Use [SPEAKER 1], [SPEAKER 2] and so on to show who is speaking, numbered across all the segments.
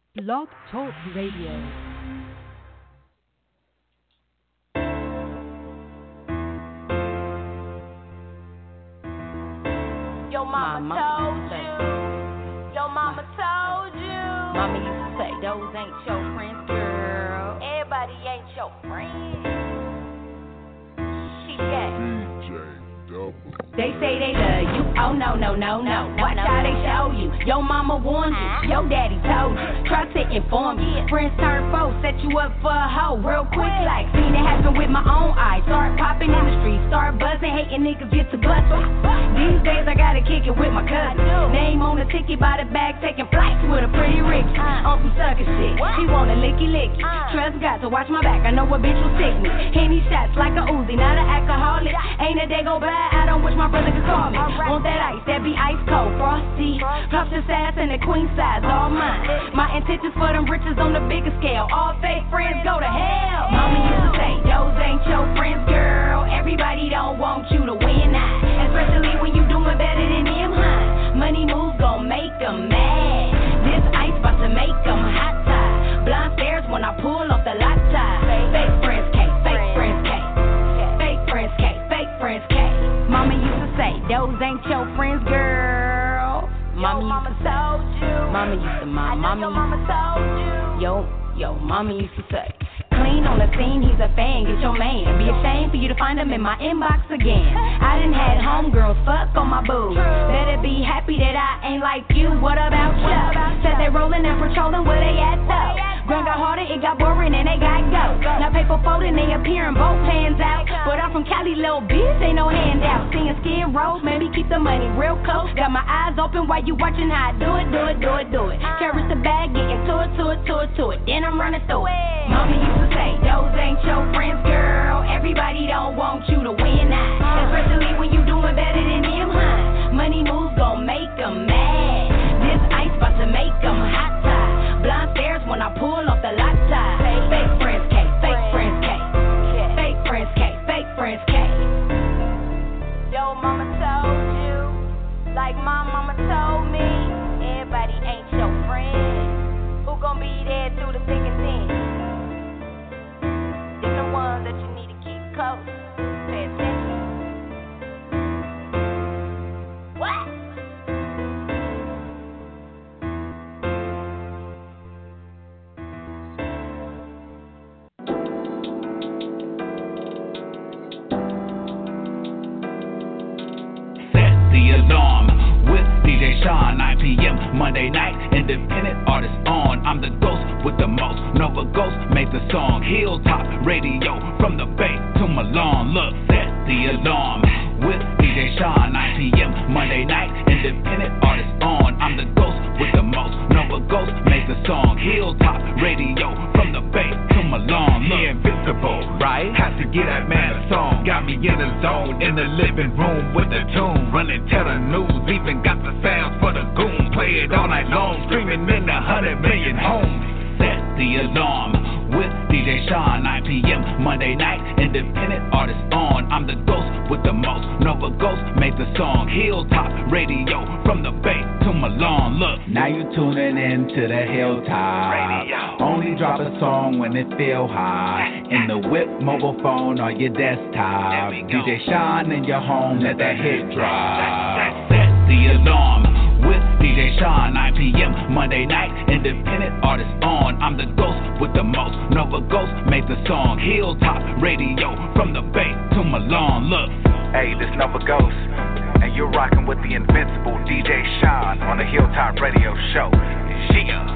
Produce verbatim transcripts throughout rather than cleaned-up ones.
[SPEAKER 1] Blog Talk Radio.
[SPEAKER 2] Your mama, mama told you. Your mama told you.
[SPEAKER 3] Mama used to say, those ain't your friends, girl.
[SPEAKER 2] Everybody ain't your friend. She got
[SPEAKER 4] D J Double.
[SPEAKER 3] They say they love you. Oh no, no, no, no. Watch how they show you. Your mama warned you. Your daddy told you. Try to inform you. Friends turn foes, set you up for a hoe real quick. Like seen it happen with my own eyes. Start popping in the streets. Start buzzing, hating niggas get to busting. These days I gotta kick it with my cousin. Name on the ticket by the bag, taking flights with a pretty rich. On some sucker shit. She wanna licky licky. Trust God to watch my back. I know a bitch will stick me. Henny shots like a Uzi, not an alcoholic. Ain't a day go by, I don't wish my brother could call me. Want that ice, that be ice cold, frosty. Puff the sass and the queen size, all mine. My intentions for them riches on the bigger scale. All fake friends go to hell. Mama used to say, those ain't your friends, girl. Everybody don't want you to win now. Especially when you doing better than them, huh? Money moves gon' make them mad. This ice bout to make them hot tie. Blind stares when I pull off the lot tie. Fake friends K, fake friends K. Fake friends K, fake friends K. Mama used to say, those ain't your friends, girl. Mama,
[SPEAKER 2] mama
[SPEAKER 3] used to
[SPEAKER 2] told
[SPEAKER 3] say,
[SPEAKER 2] you.
[SPEAKER 3] Mama used to, my,
[SPEAKER 2] I know
[SPEAKER 3] mama
[SPEAKER 2] your
[SPEAKER 3] used
[SPEAKER 2] mama
[SPEAKER 3] to
[SPEAKER 2] told you.
[SPEAKER 3] Yo, yo, mama used to say, clean on the scene, he's a fan, get your man. Be ashamed for you to find him in my inbox again. I done had homegirls fuck on my boo. Better be happy that I ain't like you. What about you? Said they rolling and patrolling, where they at though? Grind got harder, it got boring, and they got go. Now paper folding, they appearing both hands out. But I'm from Cali, little bitch, ain't no handout. Seeing skin rolls, maybe keep the money real close. Got my eyes open while you watching how I do it, do it, do it, do it. Carry the bag, getting to it, to it, to it, to it. Then I'm running through it. Mama used to say, those ain't your friends, girl. Everybody don't want you to win now. Especially when you doing better than them, huh? Money moves gon' make them mad. This ice bout to make them hot tie. Blind stares when I pull off the lot tie. Fake friends K, fake friends K. Fake friends K, fake friends K.
[SPEAKER 2] Yo, mama told you. Like my mama told me. Everybody ain't your friend. Who gon' be there through the thick and thin? Them the ones that you need to keep close. Pay attention. What?
[SPEAKER 5] Set the alarm with D J Sean, nine p.m. Monday night. Independent artist on. I'm the ghost with the most. Nova Ghost made the song. Hilltop Radio from the Bay to Milan. Look, set the alarm with D J Sean, nine p.m. Monday night. Independent artist on. I'm the ghost with the most. Nova Ghost made the song. Hilltop Radio from the Bay to Milan. Look, yeah, invincible, right? Have to get that man a song. Got me in the zone, in the living room with the tune. Running, tell the news, even got the sounds for the goon. Play it all night long, streaming in the hundred million homes. Set the alarm with D J Sean, nine p.m. Monday night. Independent artist on. I'm the ghost with the most. Nova Ghost made the song. Hilltop Radio from the Bay to Milan. Look, now you tuning in to the Hilltop Radio. Only drop a song when it feel high. In the whip, mobile phone, or your desktop. D J Sean in your home, let that hit drop. Set the alarm with D J Sean, nine p.m. Monday night. Independent artist on. I'm the ghost with the most. Nova Ghost made the song. Hilltop Radio from the Bay to Milan. Look,
[SPEAKER 6] hey, this Nova Ghost, and you're rocking with the invincible D J Sean on the Hilltop Radio Show. Yeah.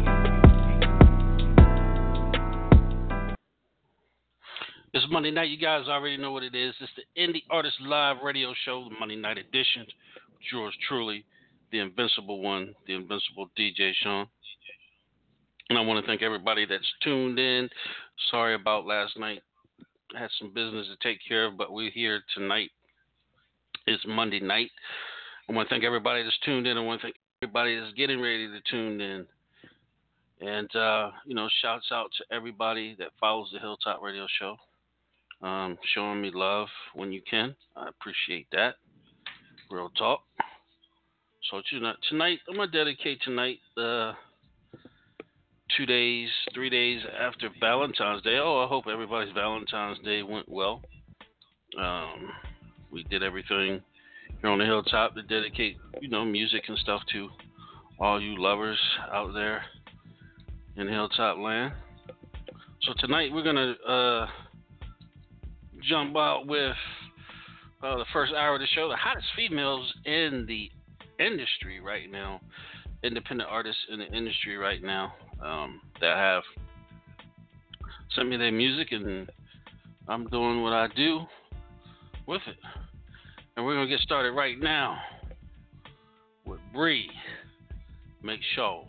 [SPEAKER 7] It's Monday night. You guys already know what it is. It's the Indie Artist Live Radio Show, the Monday night edition. Yours truly, the invincible one, the invincible D J Sean. And I want to thank everybody that's tuned in. Sorry about last night. I had some business to take care of, but we're here tonight. It's Monday night. I want to thank everybody that's tuned in. I want to thank everybody that's getting ready to tune in. And, uh, you know, shouts out to everybody that follows the Hilltop Radio Show. Um, showing me love when you can. I appreciate that. Real talk. So tonight, tonight I'm going to dedicate tonight uh, two days, three days after Valentine's Day. Oh, I hope everybody's Valentine's Day went well. Um, we did everything here on the Hilltop to dedicate, you know, music and stuff to all you lovers out there in Hilltop land. So tonight we're gonna uh, jump out with uh, the first hour of the show, the hottest females in the industry right now, independent artists in the industry right now um, that have sent me their music, and I'm doing what I do with it. And we're gonna get started right now with Bree. Make sure.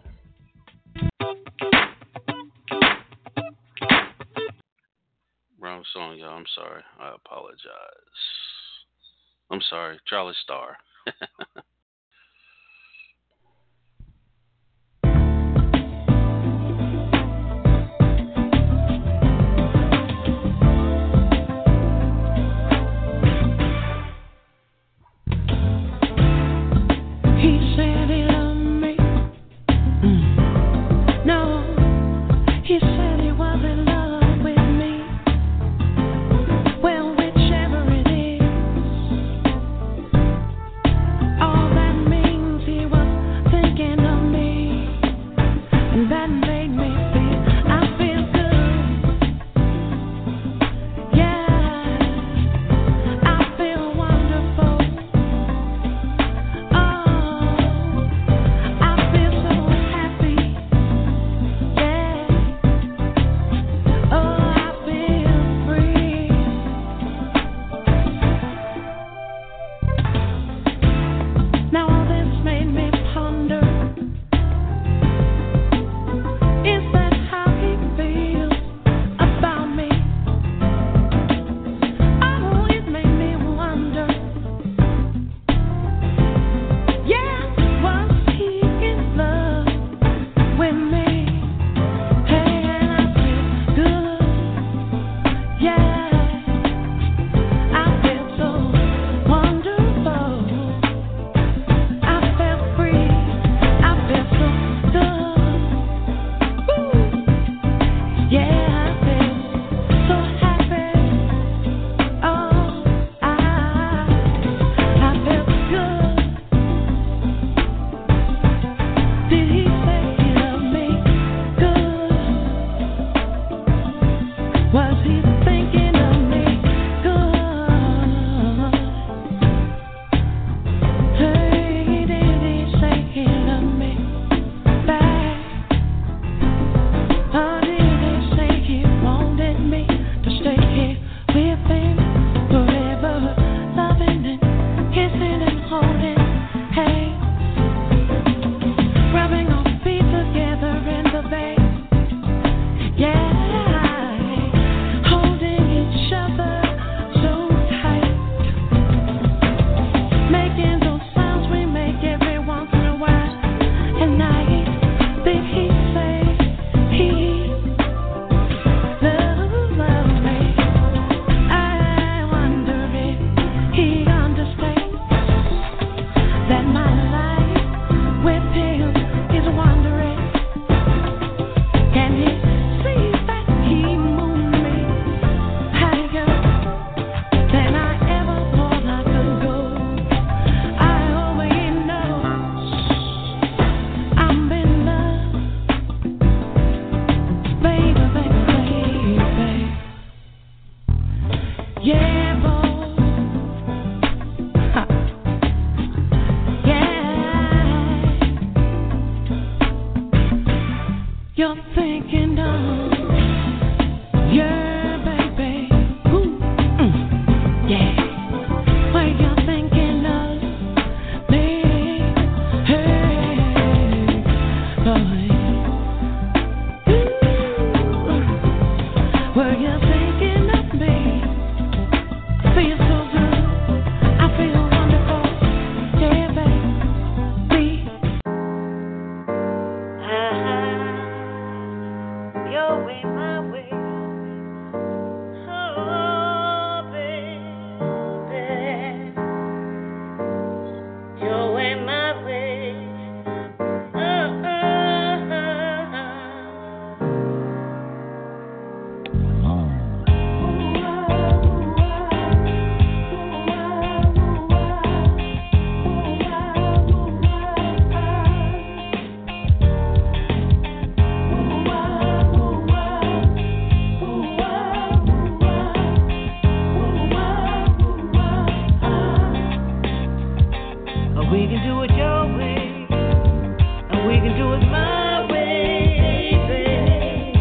[SPEAKER 7] Wrong song, y'all. I'm sorry. I apologize. I'm sorry. Charlie Starr.
[SPEAKER 4] He said he loved me. Mm. No, he said he was in love with me. Well, whichever it is, all that means he was thinking of me, and that made me feel, I feel good. Yeah, I feel wonderful. Oh, I feel so happy. Yeah. Oh, I feel free. Now all this made me ponder. Is that how he feels about me? Oh, it made me wonder. Yeah, was he in love with me? Hey, and I feel good. Yeah, I feel so wonderful. I feel free. I feel so good. Woo. Yeah, I feel so happy. Oh, I I feel good. Did he say he loved me? Good. Was he thinking of me? Good. Hey, did he say he loved me back? Or did he say he wanted me to stay here with him forever, loving and kissing and holding hands, rubbing our feet together in the bed? Yeah, holding each other so tight, making those sounds we make every once in a while. And I think he say he loves me. I wonder if he understands that my life with him is wandering. Can he see that he moved me higher than I ever thought I could go? I hope he knows I'm in love, baby, baby, baby. Yeah, boy. Ha. Yeah. You're thinking of your baby. Ooh. Mm. Yeah. Well, you're thinking of me. Hey, boy. Ooh. Well, you're thinking of me. I feel so good. I feel wonderful. Yeah, baby. Your way, my way. Oh, baby. Your way, my way. Oh, oh, oh. my way, baby.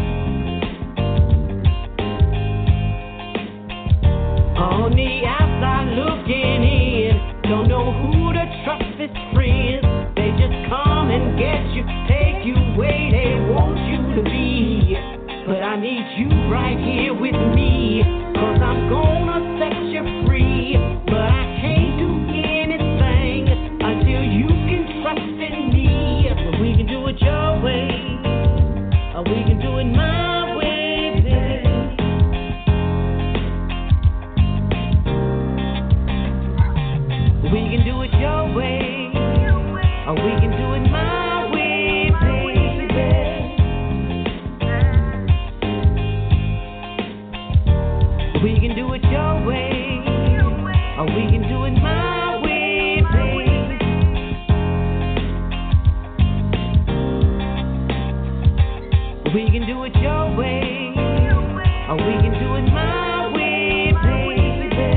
[SPEAKER 4] On the outside looking in, don't know who to trust as friends. They just come and get you, take you where they want you to be. But I need you right here with me, 'cause I'm gonna set you free. But I can't do anything until you can trust in me. But we can do it your way, or we can do it my way, baby. We can do it your way, or we can do it my way, baby. We can do it your way, or we can do it my way, baby. We can do it your way, or we can do it my way, baby.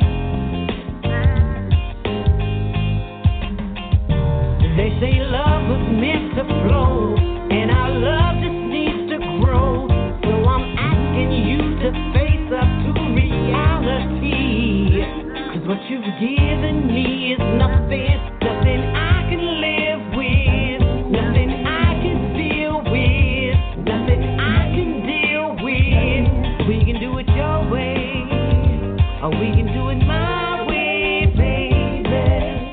[SPEAKER 4] They say love was meant to flow, and our love just needs to grow. So I'm asking you to face up to reality, 'cause what you've given me is nothing, nothing I can live with, nothing I can deal with, nothing I can deal with. We can do it your way, or we can do it my way, baby.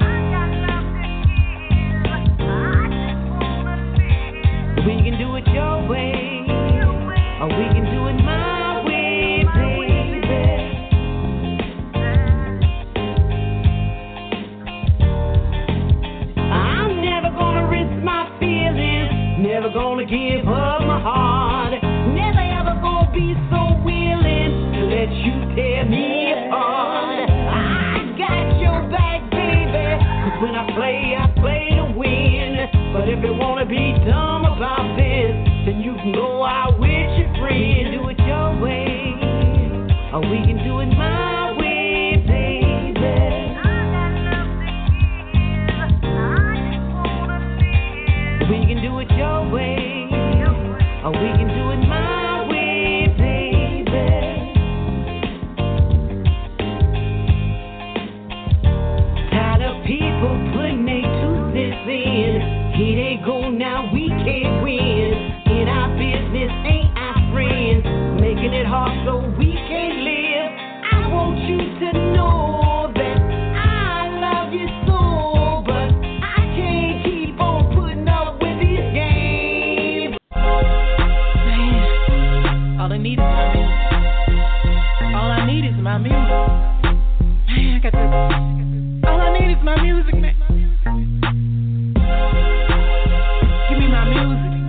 [SPEAKER 4] We can do it your way, or we can do it my way, baby. I'm never gonna risk my feelings, never gonna give up my heart, never ever gonna be so willing to let you tear me apart. I got your back, baby, 'cause when I play, I play to win. But if you wanna be dumb about this, then you can go out with your friend. Do it your way, or we can do it my way, baby. We can do it your way, or we can do it my way, baby. Tired of people putting their two cents in. Here they go now, we can't win. In our business, ain't our friends. Making it hard so we can't live. I want you to know that I love you so, but I can't keep on putting up with these games. Man, all I need is my music. All I need is my music. Man, I got this. All I need is my music, man. Give me my music.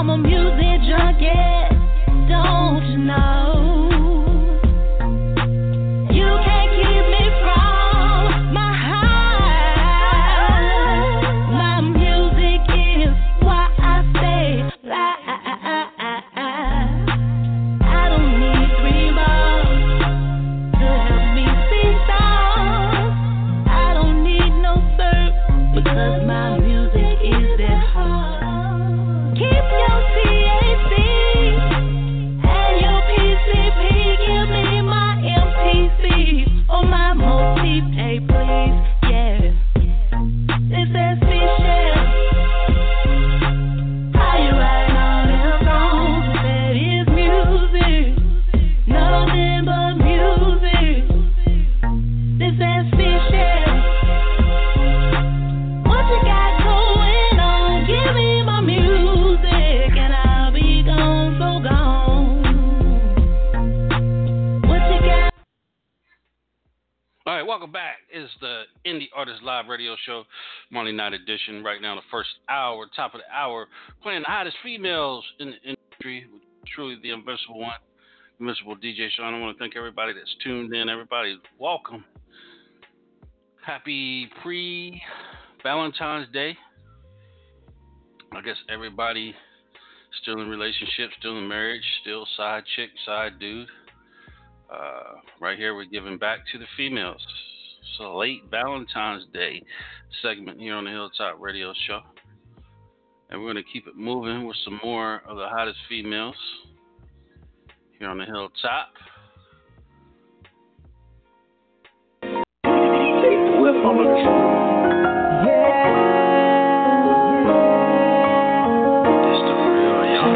[SPEAKER 3] I'm a music junkie, don't you know? You can't keep me from my high. My music is why I stay live. I don't need three bars to help me see stars. I don't need no surf because my music is that hard. Keep your T H C and your P C P. Give me my M P C or my multi-pay, please. Yeah, this S P share. How you write all them songs? That is music, nothing but music. This S P share. What you got going on? Give me my music and I'll be gone, so gone. What you got?
[SPEAKER 7] All right, welcome back. It's the Indie Artist Live Radio Show, Monday Night Edition. Right now, the first hour, top of the hour, playing the hottest females in the industry. With truly the invincible one, invincible D J Sean. I want to thank everybody that's tuned in. Everybody, welcome. Happy pre-Valentine's Day. I guess everybody still in relationships, still in marriage, still side chick, side dude. Uh, right here, we're giving back to the females. It's a late Valentine's Day segment here on the Hilltop Radio Show. And we're going to keep it moving with some more of the hottest females here on the Hilltop. It's the real young.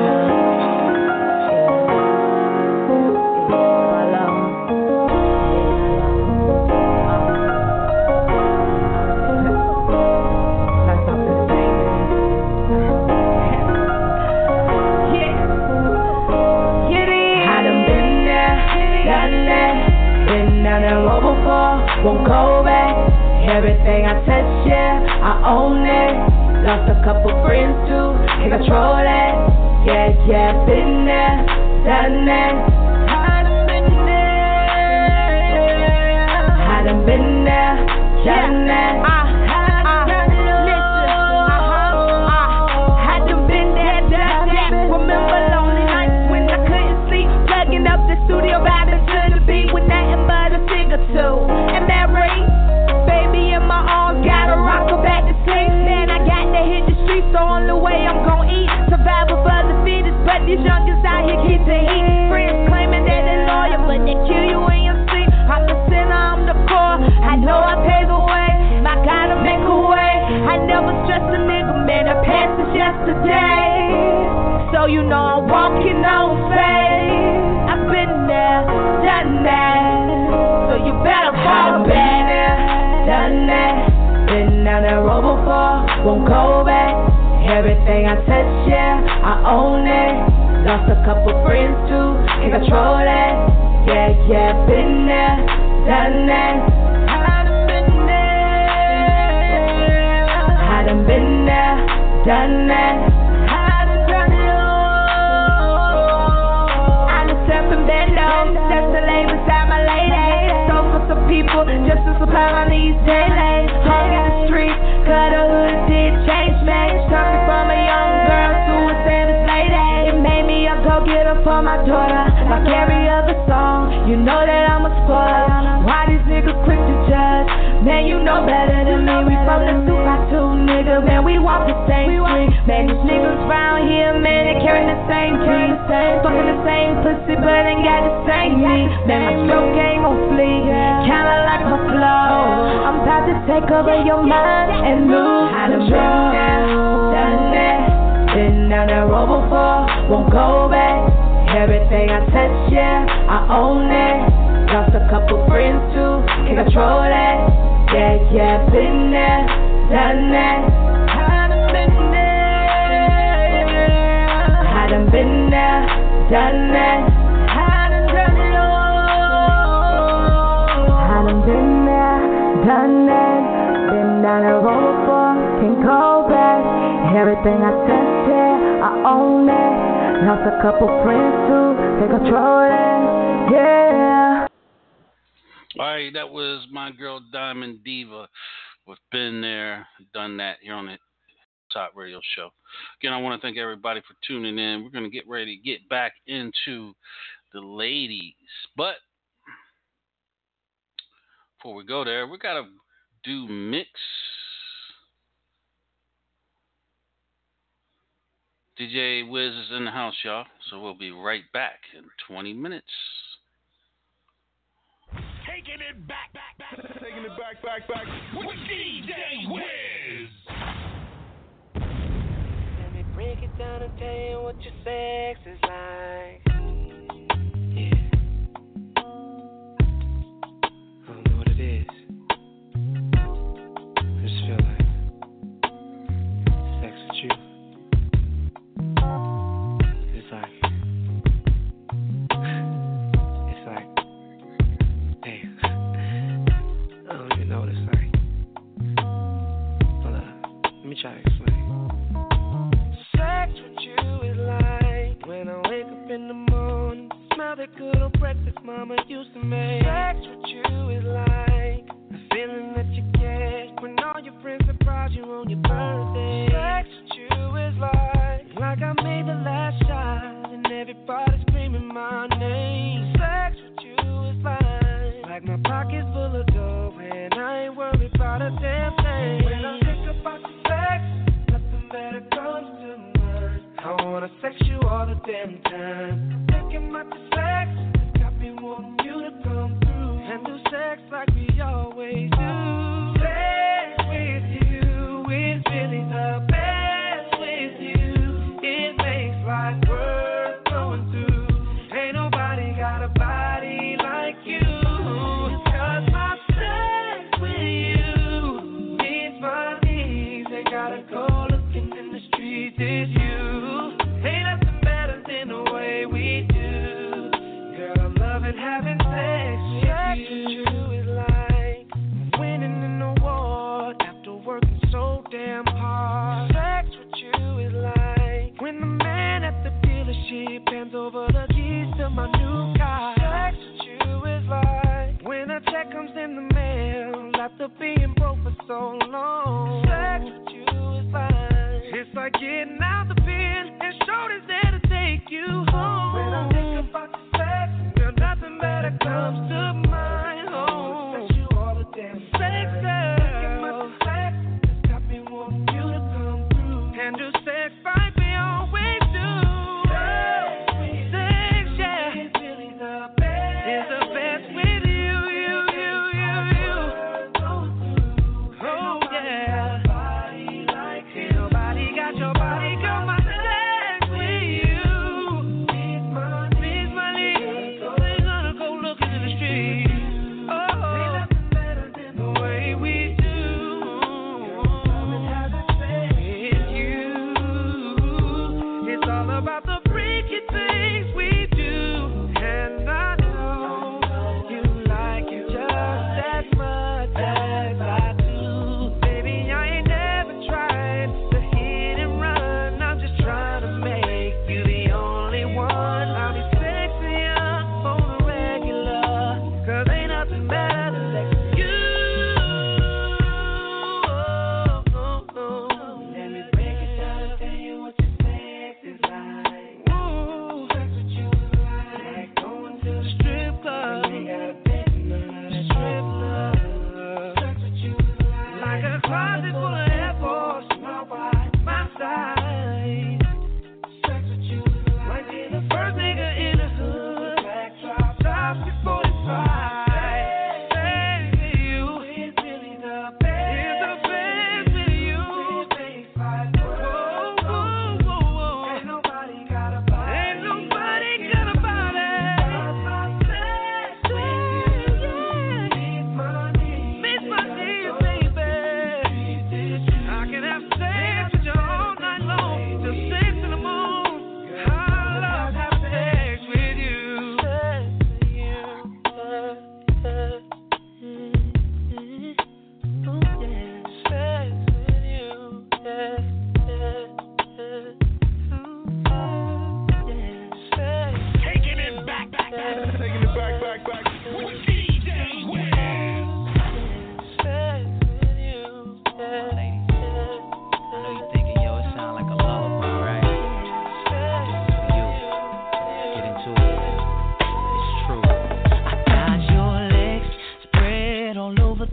[SPEAKER 8] Won't go back. Everything I touch, yeah, I own it. Lost a couple friends too, can't control that. Yeah, yeah, been there, done that. I done been there. I done been there, done that. I done been there, done that. Remember lonely nights when I couldn't sleep, plugging up the studio, vibing to the beat with nothing but a cig or two. And that rate, baby in my arms, gotta rock her back to sleep. Man, I got to hit the streets, the only way I'm gon' eat. Survival for the fittest, but these youngins out here get to eat. Friends claiming that they're loyal, but they kill you in your sleep. I'm the center, I'm the core. I know I pave the way, I gotta make a way. I never stress a nigga, man, the past is yesterday. So you know I'm walking on faith. I've been there, done that. So you better fall back. Been there, done that. Been down that road before, won't go back. Everything I touch, yeah, I own it. Lost a couple friends too, can't control that. Yeah, yeah, been there, done that. I done been there. I done been there, done that. I done done it all. I done stepped and been low, stepped to lay beside my lady. So for some people, just to supply my needs daily. Hung in the streets, cause the hood did change me. Turned me from a young girl to a savage lady. It made me a go-getter for my daughter. Like every other song, you know that I'm a spoiler. Why these niggas quick to judge? Man, you know better than me. We from the two by two, nigga. Man, we walk the same street. Man, these niggas round here, man, they carry the same dreams. Fucking the same pussy, but ain't got the same me. Man, my stroke ain't gon' flee, kinda like my flow. I'm about to take over your mind and lose control. Done that, been down that road before, won't go back. Everything I touch, yeah, I own it. Lost a couple friends too, can't control that. Yeah, yeah, been there, done that. I done been there. I done been there, done that. I done done it all. I done been there, done that. Been down the road before, can't go back. Everything I touch, yeah, I own it. Lost a couple friends too. Take control of that. Yeah.
[SPEAKER 7] All right, that was my girl Diamond Diva with Been There, Done That here on the Top Radio Show. Again, I want to thank everybody for tuning in. We're going to get ready to get back into the ladies. But before we go there, we got to do mix. D J Wiz is in the house, y'all. So we'll be right back in twenty minutes.
[SPEAKER 9] Taking it back, back, back. Taking it back, back, back. With D J Wiz.
[SPEAKER 10] Let me break it down and tell you what your sex is like. Yeah. I don't know what it is. I just feel like sex with you. It's like, it's like, damn, I don't even know what it's like. Hold up, let me try to explain. Sex with you is like when I wake up in the morning, smell that good old breakfast mama used to make. Sex with you is like the feeling that you get when all your friends surprise you on your birthday. Sex with you is like like I made the last shot and everybody screaming my name. Sex with you is like like my pockets full of dough and I ain't worried about a damn thing. When I think about the sex, nothing better comes to mind. I wanna sex you all the damn time. Thinking about the sex, it's got me wanting you to come through and do sex like we always do. Sex with you is really the best with you. It makes life worth going through. Ain't nobody got a body like you. Cause my sex with you meets my needs. Ain't gotta go looking in the streets, it's you. Ain't nothing better than the way we do. Girl, I'm loving having sex with you. Sex with you is like winning an award after working so damn hard. Sex with you is like when the man at the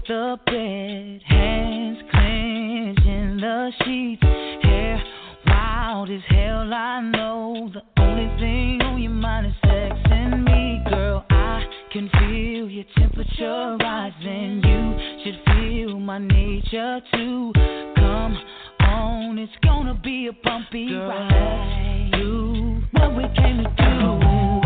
[SPEAKER 11] the bed, hands clenched in the sheets, hair wild as hell. I know the only thing on your mind is sex and me, girl. I can feel your temperature rising. You should feel my nature too. Come on, it's gonna be a bumpy girl, ride. Do what we came to do.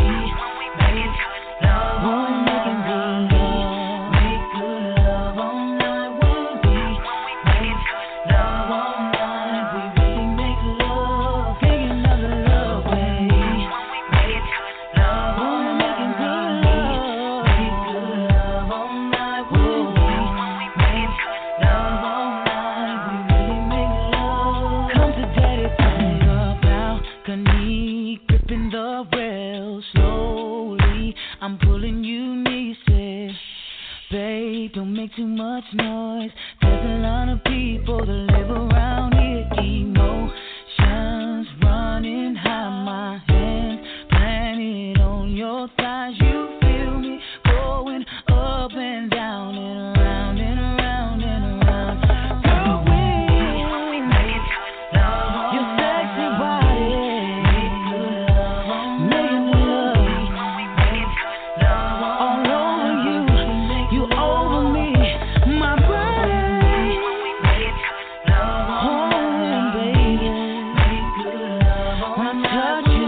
[SPEAKER 11] One making good love, make good love all night. When we make love all night, we really make love. Take another love way. Make love, one making good love, make good love all night. When we make love all night, we really make love. Come to daddy, turn up balcony, gripping the rail slowly. I'm pulling you nieces, babe, don't make too much noise. There's a lot of people that live around here. Emotions running high, my hands planted on your thighs. You feel me going up and down and around and around and around. Girl, when your sexy body making love all over you, you over me, my body. Oh, baby, when I touch you,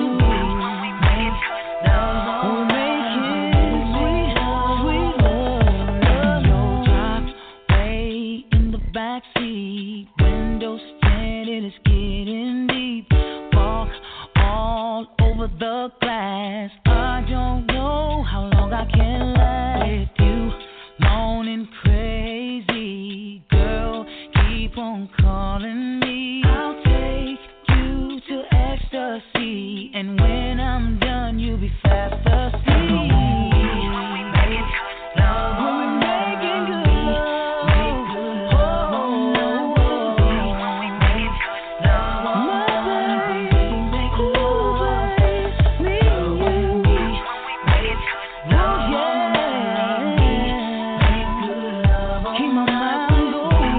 [SPEAKER 11] oh, make it sweet, sweet love, love. No drop way in the backseat, windows tinted, it's getting deep. Walk all over the glass. I don't know how long I can last with you, moaning crazy. Girl, keep on calling me. I'll take you to ecstasy, and when I'm done, you'll be fast asleep. When we're making good love, oh, my baby, ooh, baby, me and you. Oh, yeah. Keep my mind going.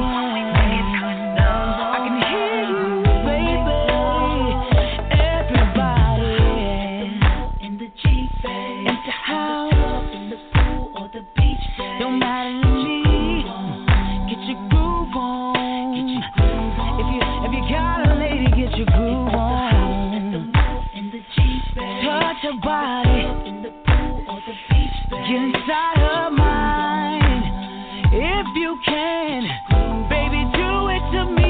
[SPEAKER 11] I can hear you, baby. Everybody in the Jeep, in the house, in the pool or the beach, don't matter to me. Get your groove on. If you if you got a lady, get your groove on. Touch her body. Get inside her mind. If you can, baby, do it to me.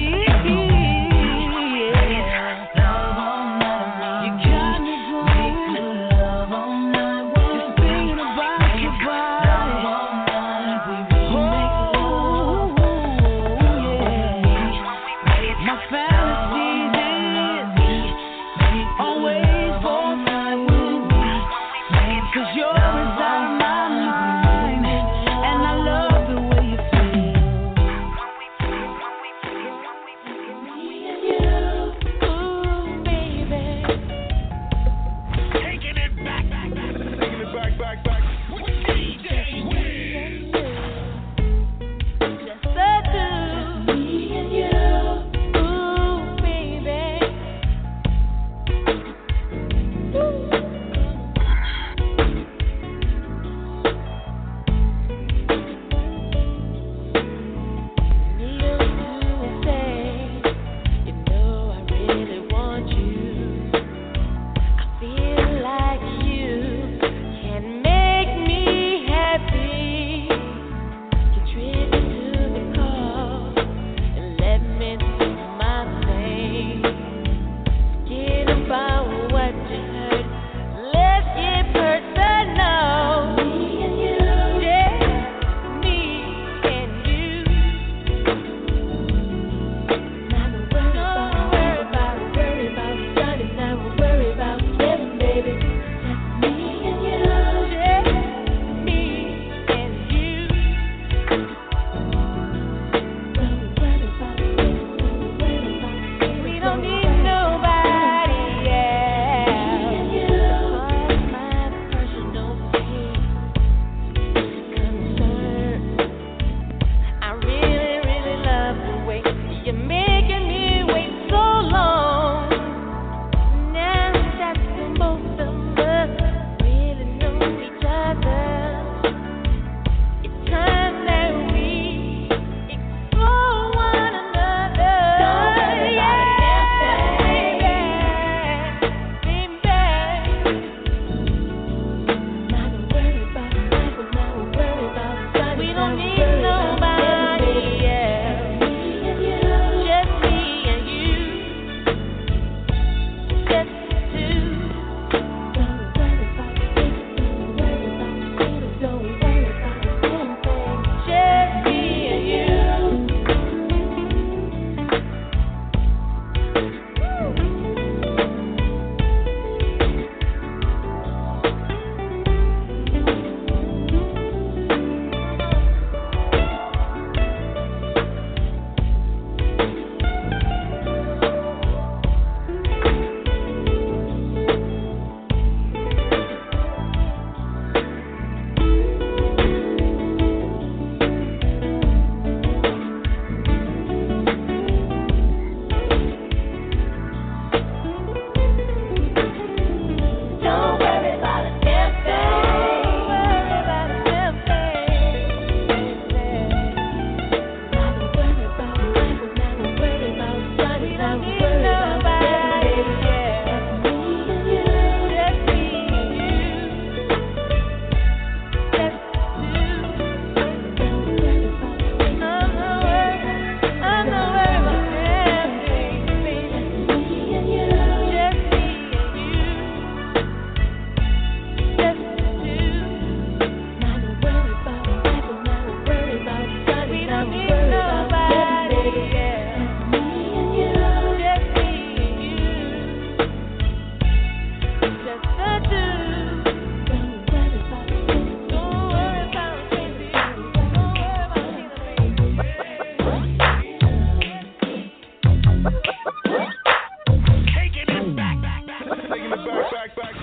[SPEAKER 11] You got me going. Just thinking about your body. Oh, yeah. My fantasies is always for night with me. 'Cause you're inside my mind, and I love the way you feel.
[SPEAKER 9] Taking it back, back, back.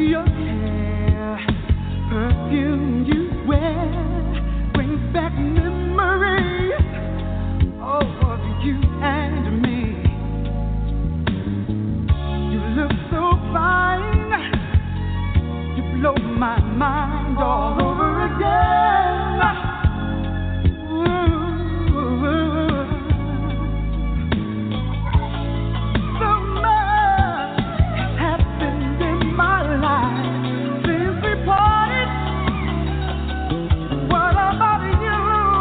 [SPEAKER 12] Your hair, perfume you wear, brings back memories of you and me. You look so fine, you blow my mind all over again. Ooh, so much has happened in my life since we parted. What about you?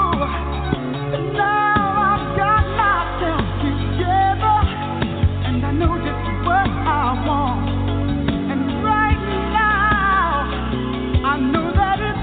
[SPEAKER 12] Now I've got myself together, and I know just what I want. And right now, I know that it's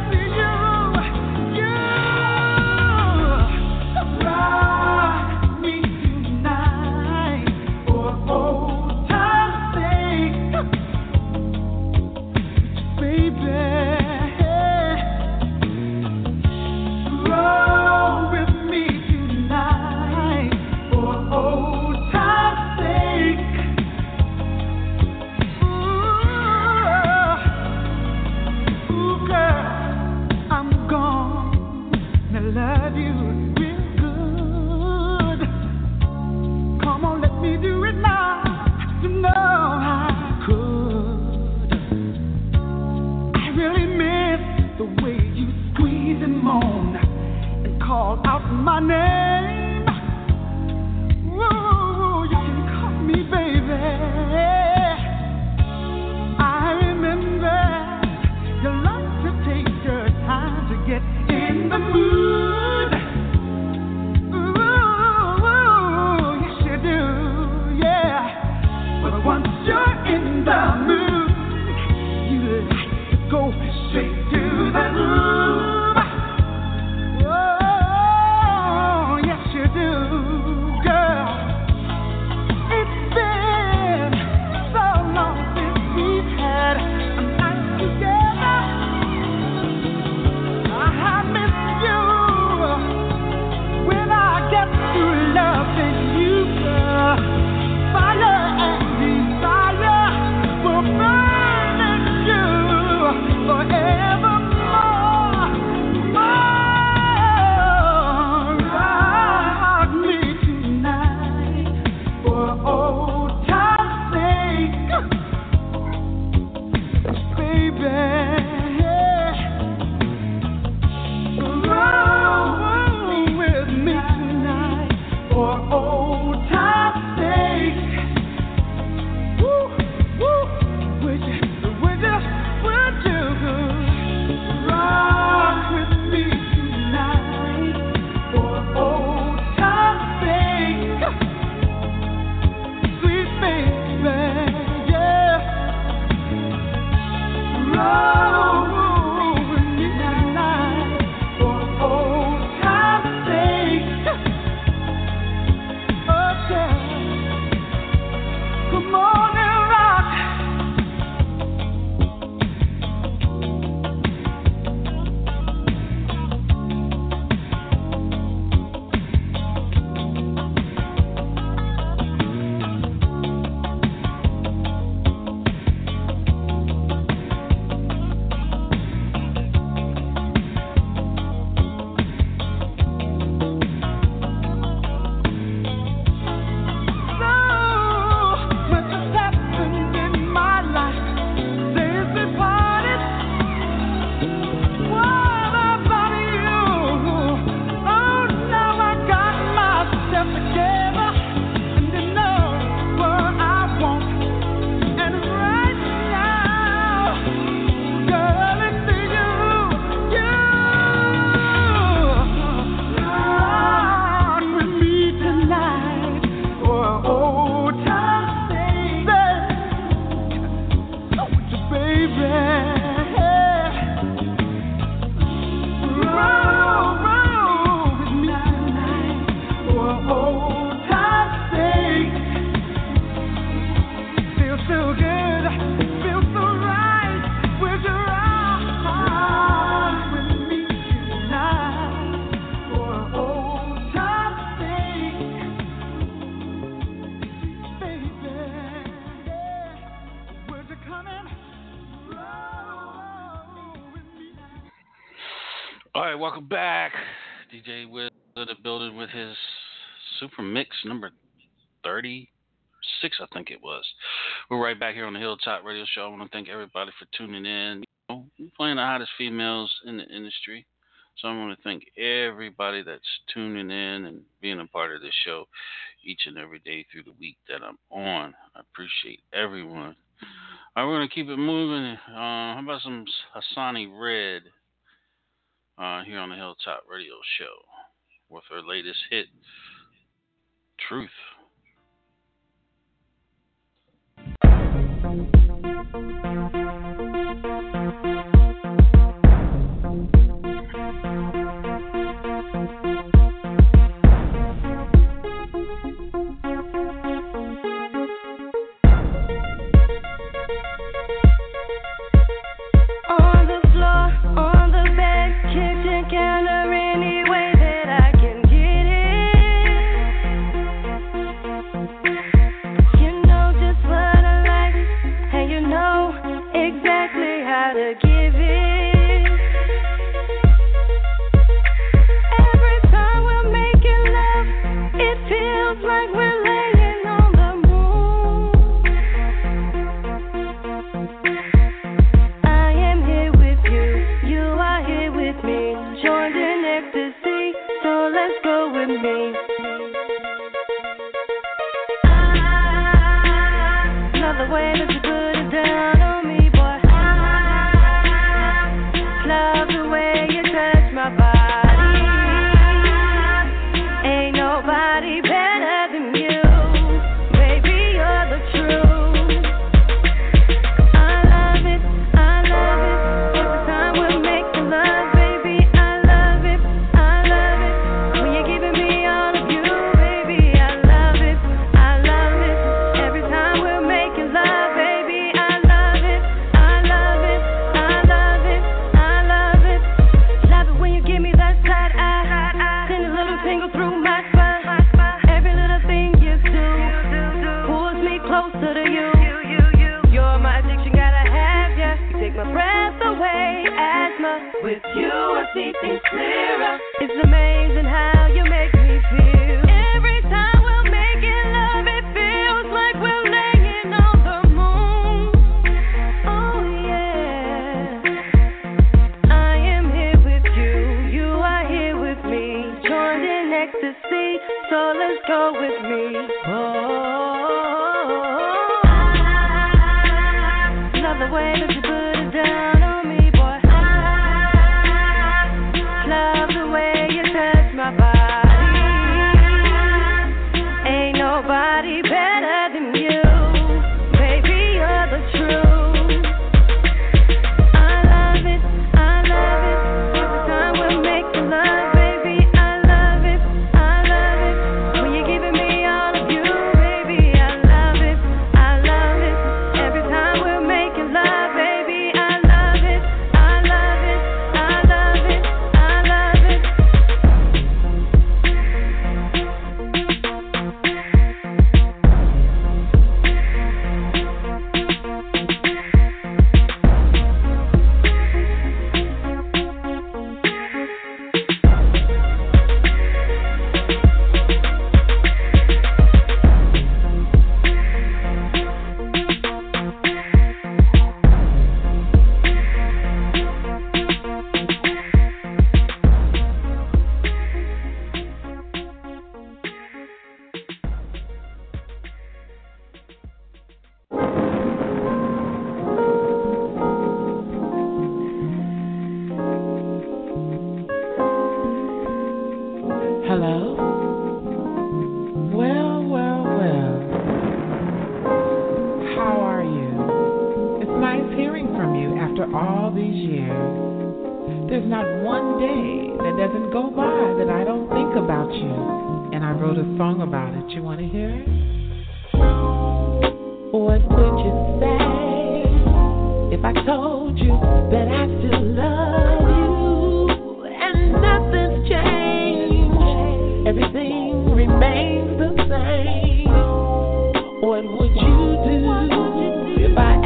[SPEAKER 7] All right, welcome back. D J Wiz in the building with his Super Mix number thirty-six, I think it was. We're right back here on the Hilltop Radio Show. I want to thank everybody for tuning in. You know, we're playing the hottest females in the industry. So I want to thank everybody that's tuning in and being a part of this show each and every day through the week that I'm on. I appreciate everyone. All right, we're going to keep it moving. Uh, how about some Hassani Red uh, here on the Hilltop Radio Show with her latest hit, Truth.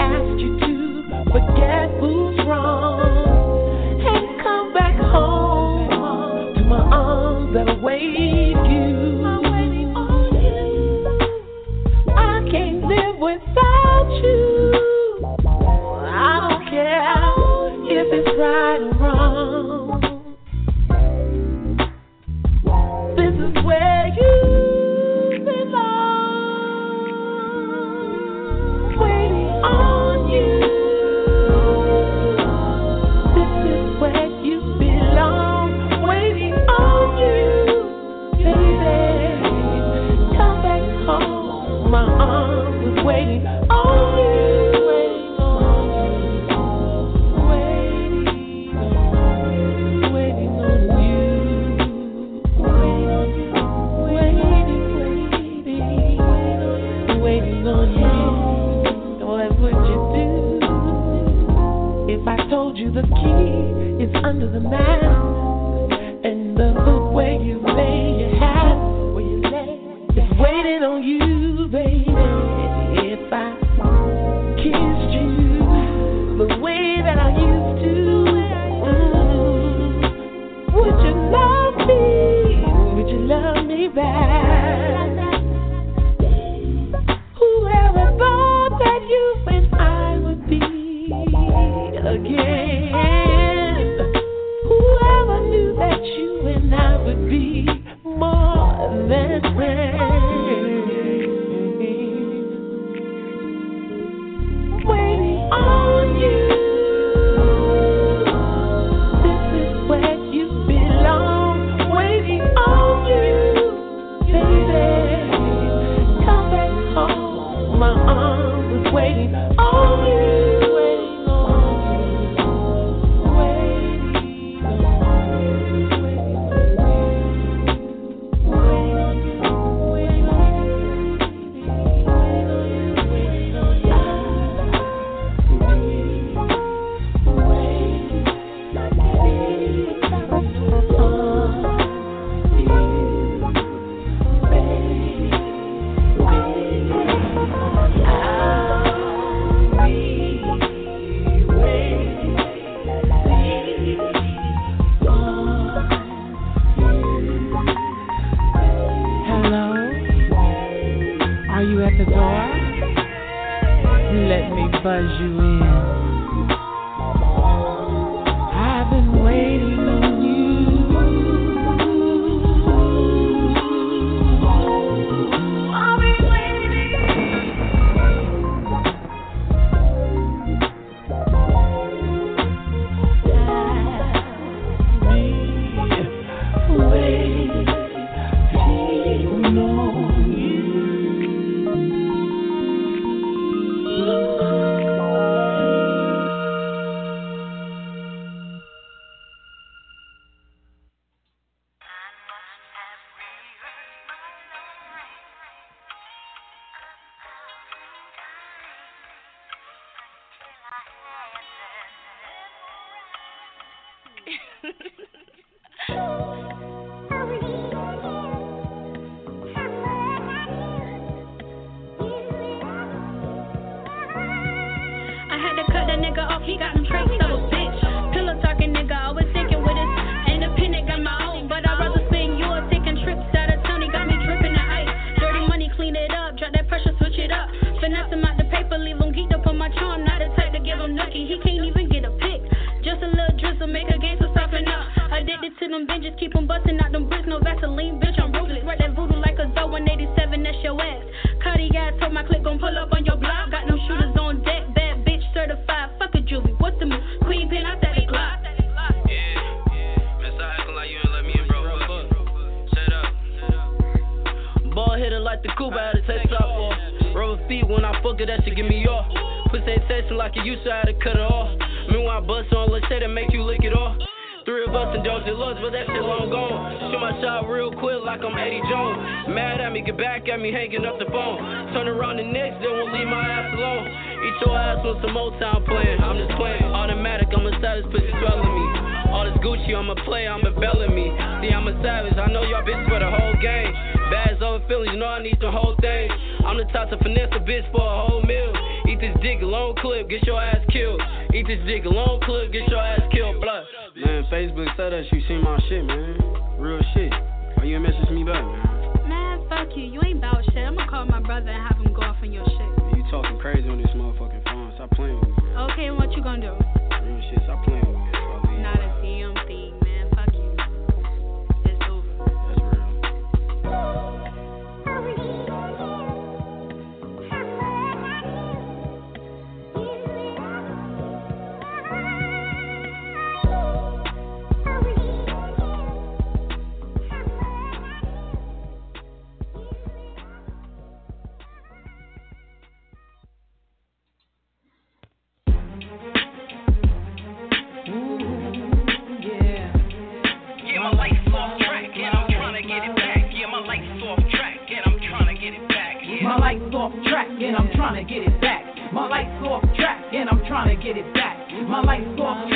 [SPEAKER 13] Forget who's wrong and come back home.
[SPEAKER 12] told you the key is under the mat, and the hook where you lay your hat, where you lay, is waiting on you, baby. If I kissed you the way that I used to, mm, would you love me? Would you love me back? Whoever thought that you and I would be again? Whoever knew that you and I would be more than friends? Waiting on you. This is where you belong. Waiting on you, baby. Come back home. My arms is waiting on you. Buzz you in. I've been waiting on you. I've been waiting. Me waiting on you.
[SPEAKER 13] and I'm trying to get it back. My life's off track and I'm trying to get it back. My life's off track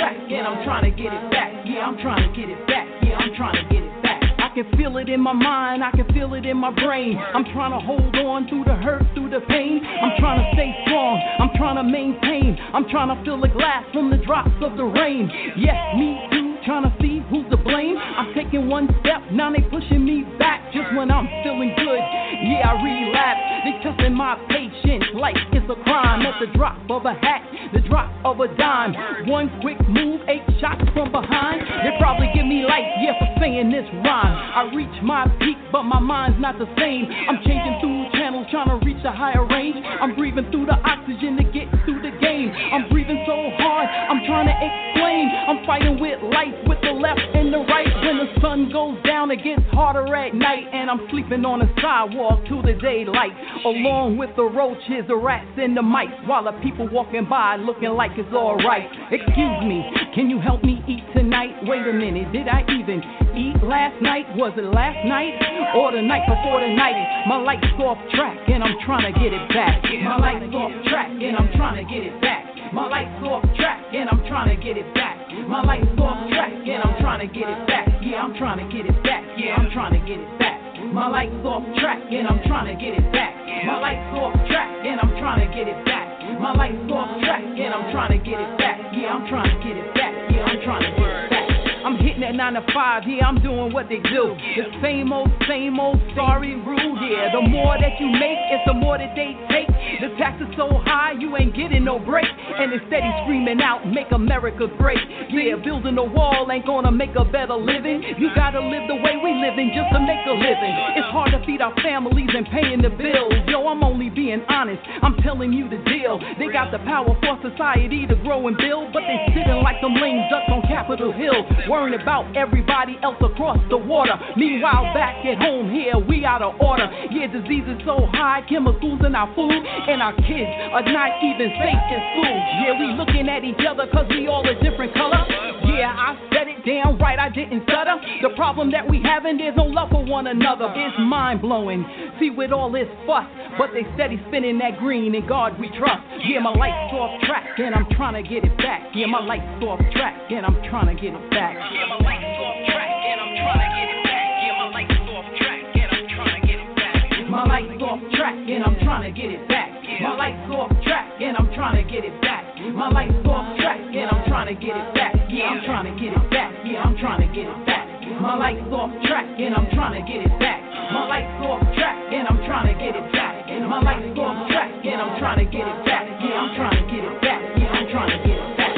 [SPEAKER 13] and I'm trying to get it back. Yeah, I'm trying to get it back. Yeah, I'm trying to get it back. I can feel it in my mind, I can feel it in my brain. I'm trying to hold on through the hurt, through the pain. I'm trying to stay strong, I'm trying to maintain. I'm trying to feel the glass from the drops of the rain. Yes, me too, trying to see who's to blame. I'm taking one step, now they pushing me back just when I'm feeling good. Yeah, I relapse, they testing my patience like it's a crime. At the drop of a hat, the drop of a dime. One quick move, eight shots from behind. They probably give me life, yeah, for saying this rhyme. I reach my peak, but my mind's not the same. I'm changing through channels, trying to reach a higher range. I'm breathing through the oxygen to get through the game. I'm breathing so hard, I'm trying to explain. I'm fighting with life, with the left and the right. When the sun goes down, it gets harder at night. And I'm sleeping on the sidewalk till the daylight, along with the roaches, the rats, and the mice, while the people walking by looking like it's alright. Excuse me, can you help me eat tonight? Wait a minute, did I even eat last night? Was it last night or the night before the night? My life's off track and I'm trying to get it back. My life's off track and I'm trying to get it back. My life's off track and I'm trying to get it back. My life's off track and I'm trying to get it back. Yeah, I'm trying to get it back. Yeah, I'm trying to get it back. My life's off track and I'm trying to get it back. My life's off track and I'm trying to get it back. My life's off track and I'm trying to get it back. Yeah, I'm trying to get it back. Yeah, I'm trying to get it back. I'm hitting that nine to five, yeah, I'm doing what they do. The same old, same old sorry rule, yeah. The more that you make, it's the more that they take. The tax is so high, you ain't getting no break. And it's steady screaming out, make America great. Yeah, building a wall ain't gonna make a better living. You gotta live the way we living just to make a living. It's hard to feed our families and paying the bills. Yo, I'm only being honest, I'm telling you the deal. They got the power for society to grow and build, but they sitting like them lame ducks on Capitol Hill, worrying about everybody else across the water. Meanwhile, back at home here, we out of order. Yeah, disease is so high, chemicals in our food, and our kids are not even safe in school. Yeah, we looking at each other cause we all a different color. Yeah, I said it damn right, I didn't stutter. The problem that we having, there's no love for one another. It's mind-blowing, see with all this fuss, but they steady spinning that green, and God we trust. Yeah, my life's off track, and I'm trying to get it back. Yeah, my life's off track, and I'm trying to get it back. Yeah, my life's off track, and I'm trying to get it back. Yeah, my life's off track, and I'm trying to get it back. My life's off track, and I'm trying to get it back. My life's off track, and I'm trying to get it back. My life's off track, and I'm trying to get it back. Yeah, I'm trying to get it back. Yeah, I'm trying to get it back. My life's off track, and I'm trying to get it back. My life's off track, and I'm trying to get it back. My life's off track, and I'm trying to get it back. Yeah, I'm trying to get it back. Yeah, I'm trying to get it back.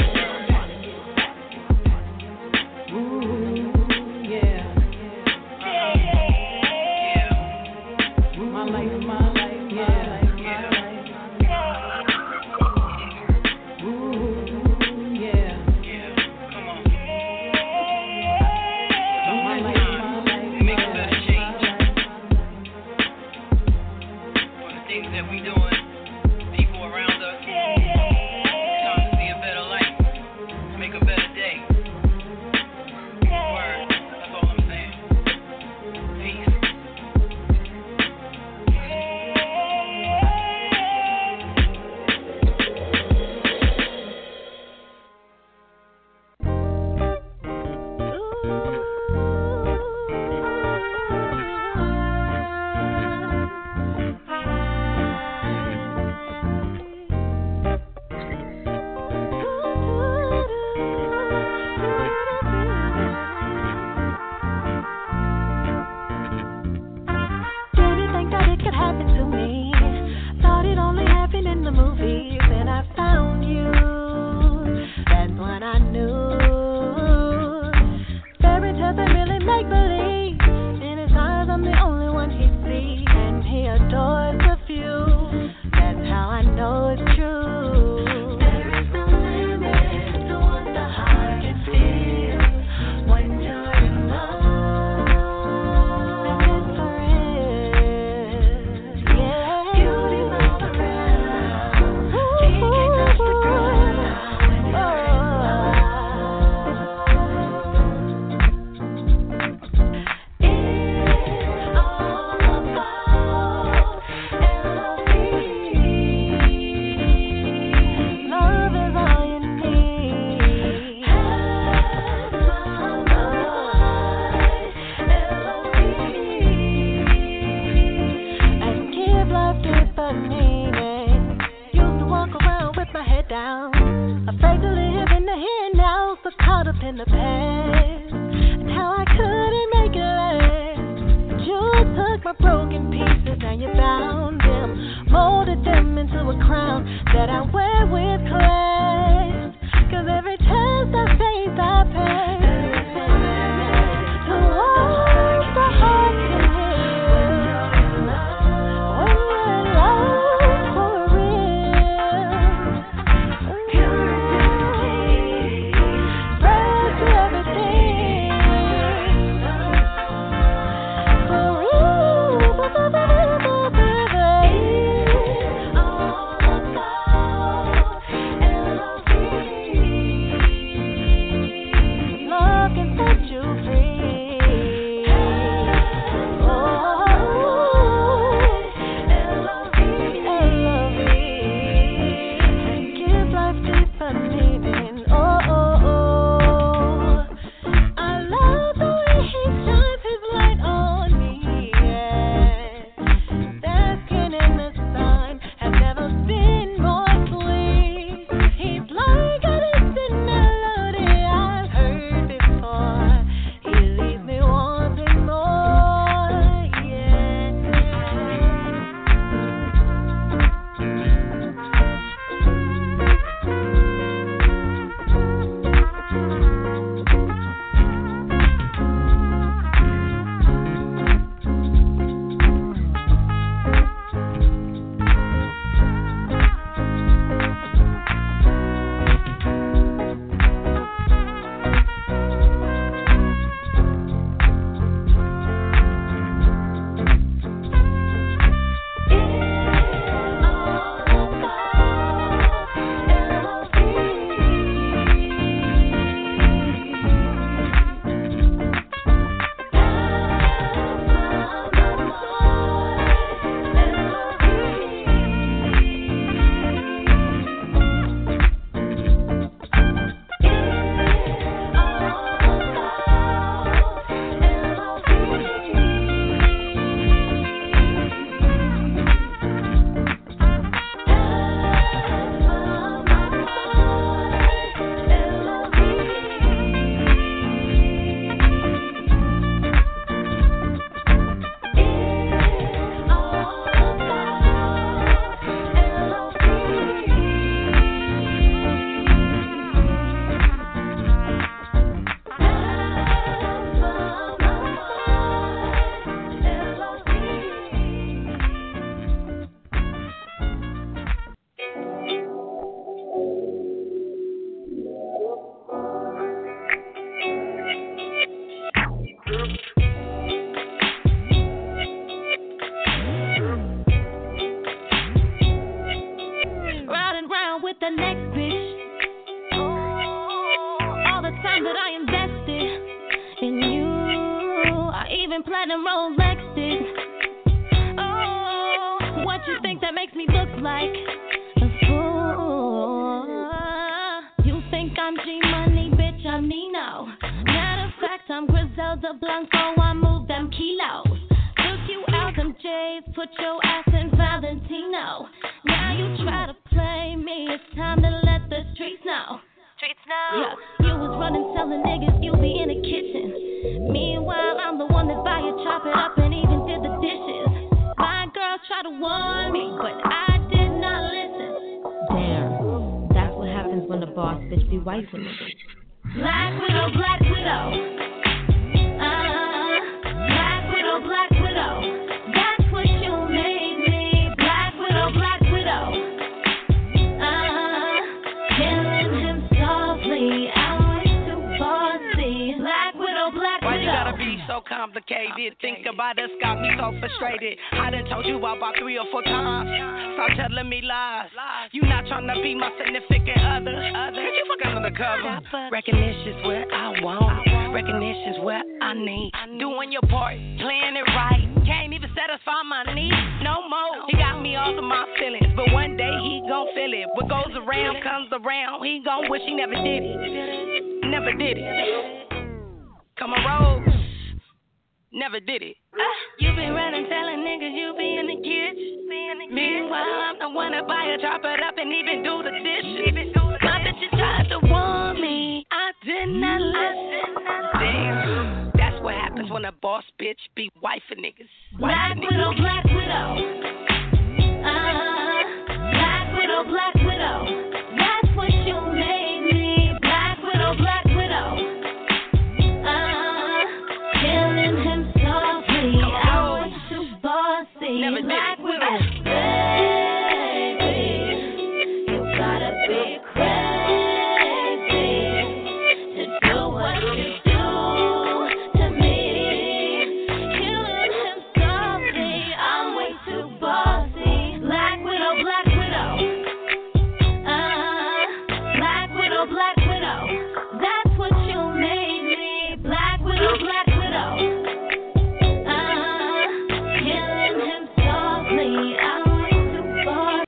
[SPEAKER 13] Ooh, yeah. My life, my life, yeah.
[SPEAKER 14] That we doing, people around
[SPEAKER 8] up in the past and how I couldn't make it last. You took my broken pieces and you bound them, molded them into a crown that I wear with class. Cause every test I face I pass. To walk the heart can heal when you're in love for real. Purity spreads to everything. For real, love can set you free. Oh, L O V gives life deeper meaning. Oh, oh, oh. I love the way he shines his light on me. Yeah. Basking in the sun has never been more sweet. He's like a distant melody I've heard before. He leaves me wanting more. Yeah. Riding round with the next bitch. All the time that I invested in you, I even platinum Rolexed it. Oh, what you think that makes me look like a fool? You think I'm G Money, bitch? I'm Nino. Matter of fact, I'm Griselda Blanco. I move them kilos. Took you out them J's, put your ass in Valentino. Now you try to play me. It's time to let the streets know.
[SPEAKER 2] Streets know.
[SPEAKER 8] Yeah, you was running telling niggas you be in the kitchen. Meanwhile, I'm the one that buy you, chop it up, and even did the dishes. My girl tried to warn me, but I did not listen.
[SPEAKER 14] Damn, that's what happens when the boss bitch be wifing niggas.
[SPEAKER 8] Black widow, black widow. Uh, black widow, black widow. That's what you made me. Black widow, black widow. Uh, killing him softly. I'm way too bossy. Black widow, black
[SPEAKER 15] Why you
[SPEAKER 8] widow.
[SPEAKER 15] gotta be so complicated? Think about us, got me so frustrated. I done told you about three or four times. Stop telling me lies. You not tryna be my significant other. Cause you fucking undercover. Recognition's where I want. Recognition's where I need. Doing your part, playing it right. Can't even satisfy my needs no more. He got me all of my feelings, but one day he gon' feel it. What goes around comes around. He gon' wish he never did it. Never did it. Come on, Rose. Never did it. You been running, telling niggas you be in the kitchen. Meanwhile, I'm the one that buy it, chop it up, and even do the dishes. My bitch tried to warn me. I did not when a boss bitch be wifing niggas.
[SPEAKER 3] Black
[SPEAKER 15] Wifing
[SPEAKER 3] widow,
[SPEAKER 15] niggas.
[SPEAKER 3] black widow. Uh, black widow, black widow. That's what you made me. Black widow, black widow. Uh, killing him softly. I was too bossy.
[SPEAKER 15] Never did
[SPEAKER 3] Black
[SPEAKER 15] it.
[SPEAKER 3] widow. Baby, you gotta be crazy to do what you do to me. Killing him softly. I'm way too bossy. Black widow, black widow. Uh, black widow, black widow. That's what you made me. Black widow, black widow. Uh, killing him softly. I'm way too bossy.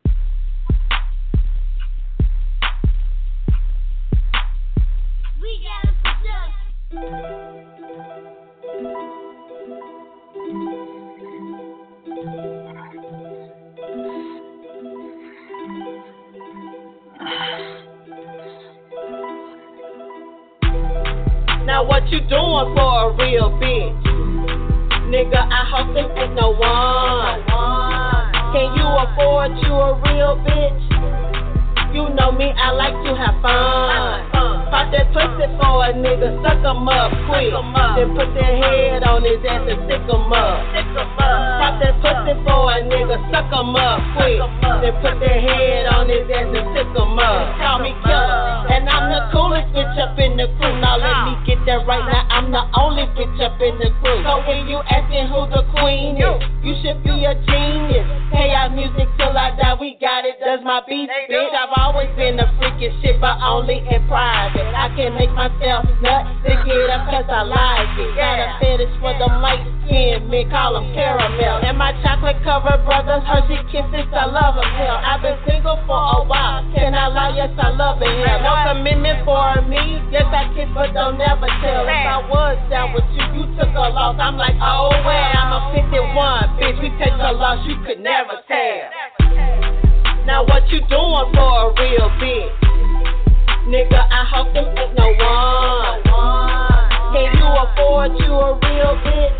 [SPEAKER 3] We gotta produce.
[SPEAKER 12] Now what you doing for a real bitch? Nigga, I hope this ain't no one. Can you afford you a real bitch? You know me, I like to have fun. Pop that pussy for a nigga, suck 'em up quick. Then put that head on his ass and stick 'em up. Pop that pussy for a nigga, suck 'em up quick. Then put that head on his ass and stick 'em up. Call me killer, and I'm the coolest bitch up in the crew. Now let me get that right now, I'm the only bitch up in the crew. So when you asking who the queen is, you should be a genius. Pay our music till I die, we got it, does my beat bitch. I've always been a freaking shit, but only in private. I can make myself nut, stick it up cause I like it. Got a fetish for them light skin, men call them caramel. And my chocolate covered brothers, Hershey kisses, I love them hell. I've been single for a while, can I lie? Yes, I love it hell. No commitment for me, yes I kiss but don't never tell. If I was down with you, you took a loss, I'm like, oh well, I'm a fifty-one, bitch, we take a loss, you could never tell. Now what you doing for a real bitch? Nigga, I hope them ain't no one. Can you afford you a real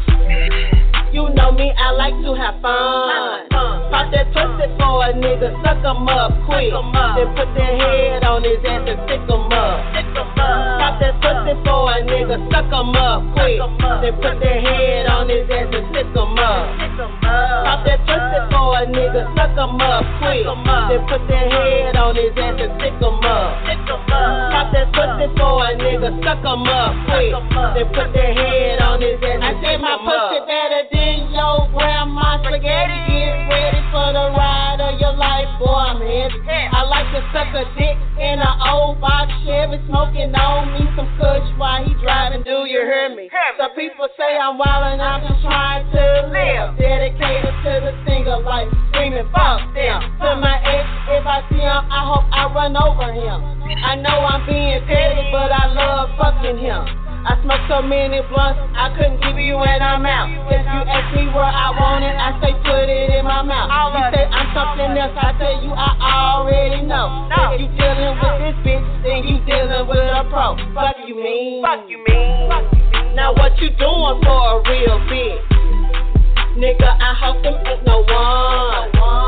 [SPEAKER 12] bitch? You know me, I like to have fun. Pop that pussy for a nigga, suck 'em up quick. Then put that head on his ass and stick 'em up. Pop that pussy for a nigga, suck 'em up quick. Then put that head on his ass and stick 'em up. Pop that pussy for a nigga, suck 'em up quick. Then put that head on his ass and stick 'em up. Pop that pussy for a nigga, suck 'em up quick. Then put that head on his ass and stick 'em up. I say my pussy better than your grandma spaghetti. Get ready for the ride of your life, boy, I'm heavy. I like to suck a dick in an old box Chevy, smoking on me some kush while he driving. Do you hear me? Some people say I'm wild and I'm just trying to live. Dedicated to the single life, screaming fuck them. To my ex, if I see him, I hope I run over him. I know I'm being petty, but I love fucking him. I smoke so many blunts, I couldn't give you an amount. If you ask me where I want it, I say put it in my mouth. You say I'm something else, I tell you I already know. If you dealing with this bitch, then you dealing with a pro. Fuck you mean? Fuck you mean? Now what you doing for a real bitch? Nigga, I hope them ain't no one.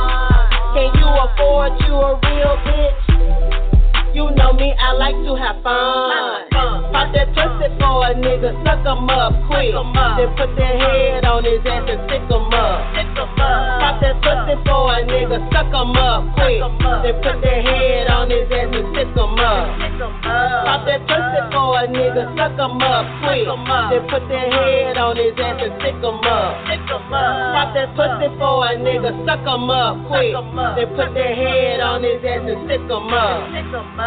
[SPEAKER 12] Can you afford you a real bitch? You know me, I like to have fun. Pop that pussy for a nigga, suck 'em up quick. Then put that head on his ass and stick 'em up. Pop that pussy for a nigga, suck 'em up quick. Then put that head on his ass and stick 'em up. Pop that pussy for a nigga, suck 'em up quick. Then put that head on his ass and stick 'em up. Pop that pussy for a nigga, suck 'em up quick. Then put that head on his ass and stick 'em up.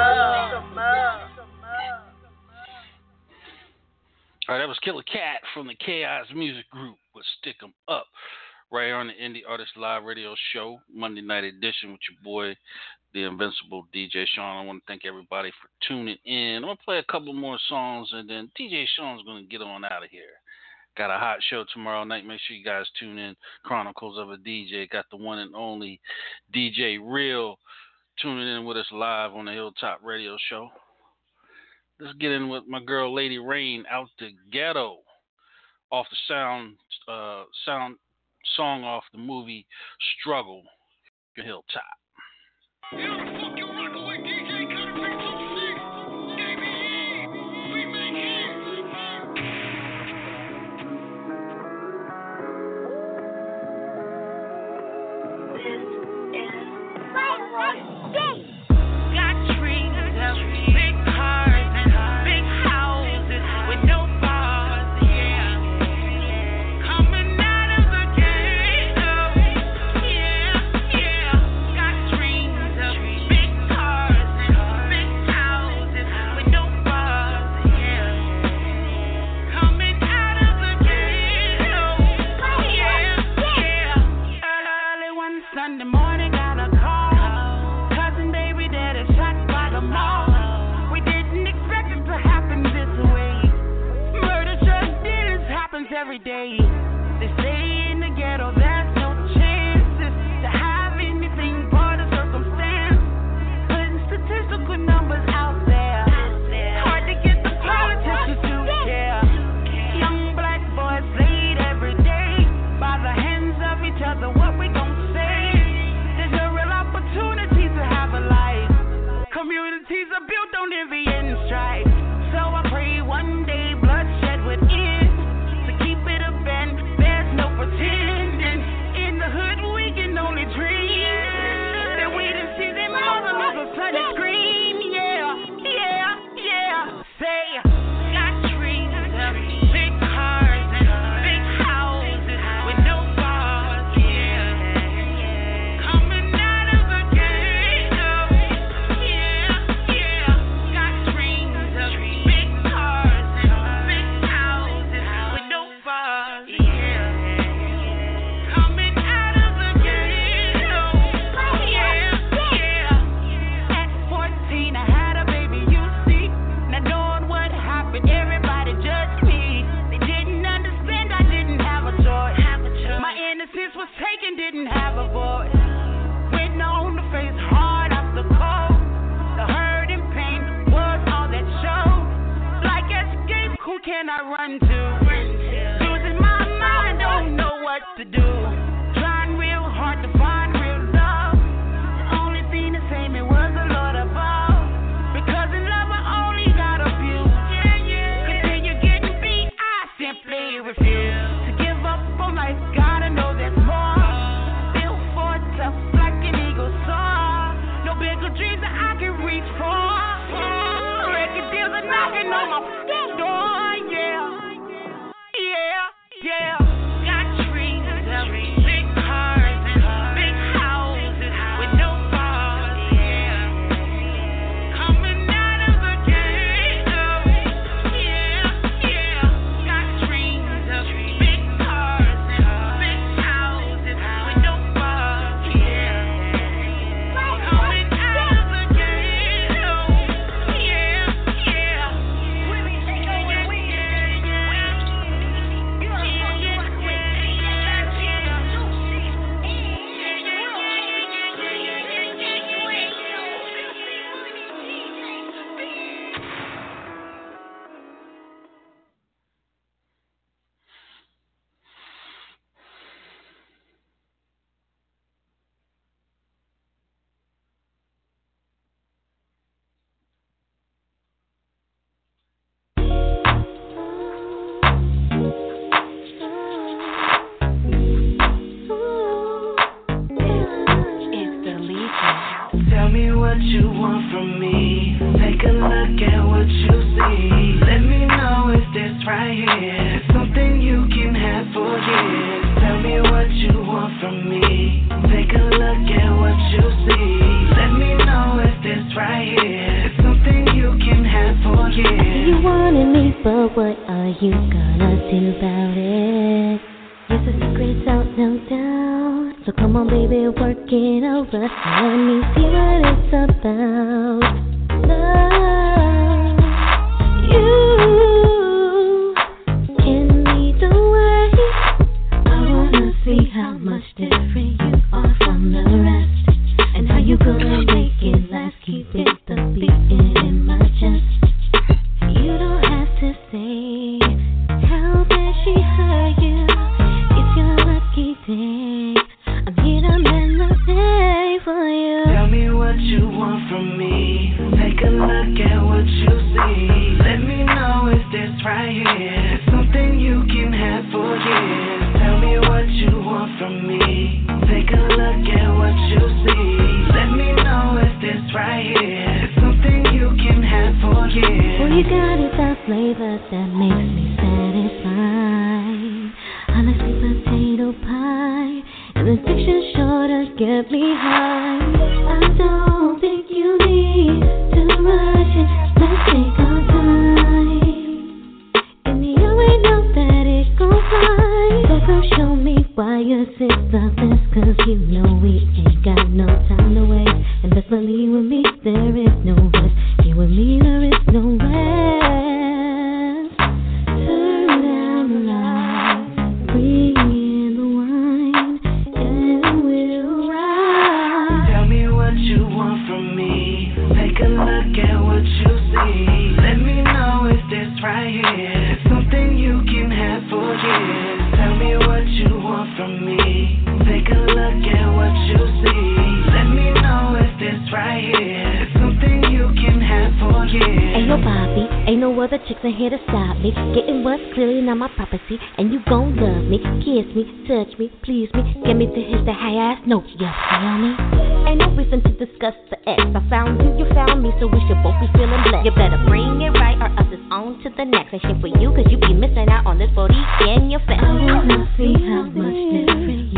[SPEAKER 7] All right, that was Killer Cat from the Chaos Music Group with Stick 'em Up, right here on the Indie Artist Live Radio Show, Monday night edition with your boy, the Invincible D J Sean. I want to thank everybody for tuning in. I'm going to play a couple more songs, and then D J Sean's going to get on out of here. Got a hot show tomorrow night. Make sure you guys tune in. Chronicles of a D J. Got the one and only D J Real tuning in with us live on the Hilltop Radio Show. Let's get in with my girl Lady Rain, Out the Ghetto, off the sound uh, sound song off the movie Struggle, your Hilltop.
[SPEAKER 16] Every day, they say in the ghetto there's no chances to have anything but a circumstance. Putting statistical numbers out there, hard to get the politicians to care. Young black boys laid every day by the hands of each other. What we gon' say? There's a real opportunity to have a life. Communities are built on envy and strife. So I pray one day bloodshed would end. There's no pretending. In the hood we can only dream that we done see them mother of a son and scream. Yeah, yeah, yeah. Say, got trees, big cars, and big houses with no bars. Yeah, coming out of the ghetto. Yeah, yeah. Got trees, big cars, and big houses with no bars. Was taken, didn't have a voice. Went on to face hard off the cold. The hurt and pain was all that showed. Like escape, who can I run to? Losing my mind, don't know what to do. Trying real hard to find real love. The only thing that saved me was the Lord above. Because in love I only got abused. Continue getting beat, I simply refuse to give up on life. Gotta know there's more. Built for tough like an eagle soar. No bigger dreams that I can reach for. Record deals are knocking on my door. Yeah, yeah, yeah. Got trees, big cars, and big houses with no bars. Yeah, coming out of the ghetto. Yeah, yeah. Got trees, big cars, and big houses with no bars. Yeah, coming out of the ghetto. Yeah, yeah.
[SPEAKER 11] Tell me what you want from me. Take a look at what you see. Let me know if this right here is something you can have for years. Tell me what you want from me. Take a look at what you see. Let me know if this right here is something you can have for years.
[SPEAKER 14] You wanted me, but what are you gonna do about it? Yes, the secret's out, no doubt. So come on, baby, work it over. Let me see what it's about. Love you can lead the way. I wanna see how much different you are from the rest, and how you gonna make it last. Keep it the beating in my chest. You don't have to say how bad she hurt. you got is the flavor that makes me satisfied. I like sweet potato pie, and the fiction sure to get me high. I don't think you need to rush it. Let's take our time. And you already know that it gon' fly. So girl, show me why you're sick of this, 'cause you know we ain't got no time to waste. And best believe with me, there is no rest. You and me, there is no rest. Turn down the lights, bring in the wine, and we'll ride.
[SPEAKER 11] Tell me what you want from me. Take a look at what you see. Let me know if this right here is something you can have for years. Tell me what you want from me. Take a look at what you see. Let me know if this right here is something you can have for years.
[SPEAKER 14] Ain't no Bobby, ain't no other chicks in here to stop me. Getting what's clearly not my property, and you gon' love me. Kiss me, touch me, please me. Get me to hit the high ass note, you feel me? Ain't no reason to discuss the X. I found you, you found me, so we should both be feeling blessed. You better bring it right, or else it's on to the next. And shit for you, 'cause you be missing out on this booty in your face.
[SPEAKER 11] I wanna see how much different